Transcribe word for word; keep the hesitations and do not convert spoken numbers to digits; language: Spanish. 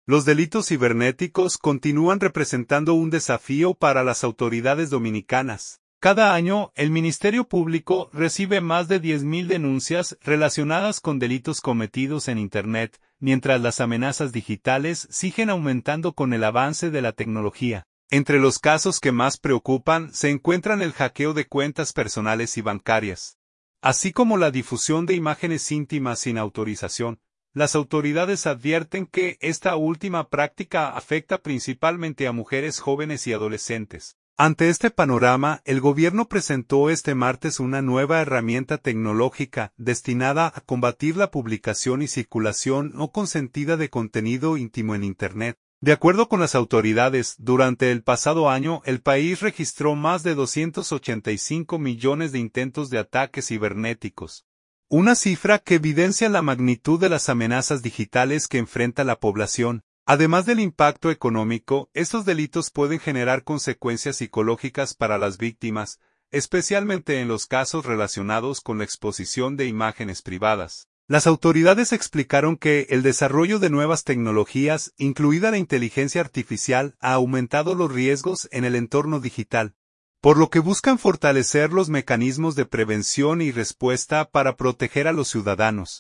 Los delitos cibernéticos continúan representando un desafío para las autoridades dominicanas. Cada año, el Ministerio Público recibe más de diez mil denuncias relacionadas con delitos cometidos en Internet, mientras las amenazas digitales siguen aumentando con el avance de la tecnología. Entre los casos que más preocupan se encuentran el hackeo de cuentas personales y bancarias, así como la difusión de imágenes íntimas sin autorización. Las autoridades advierten que esta última práctica afecta principalmente a mujeres jóvenes y adolescentes. Ante este panorama, el gobierno presentó este martes una nueva herramienta tecnológica destinada a combatir la publicación y circulación no consentida de contenido íntimo en Internet. De acuerdo con las autoridades, durante el pasado año el país registró más de doscientos ochenta y cinco millones de intentos de ataques cibernéticos. Una cifra que evidencia la magnitud de las amenazas digitales que enfrenta la población. Además del impacto económico, estos delitos pueden generar consecuencias psicológicas para las víctimas, especialmente en los casos relacionados con la exposición de imágenes privadas. Las autoridades explicaron que el desarrollo de nuevas tecnologías, incluida la inteligencia artificial, ha aumentado los riesgos en el entorno digital, por lo que buscan fortalecer los mecanismos de prevención y respuesta para proteger a los ciudadanos.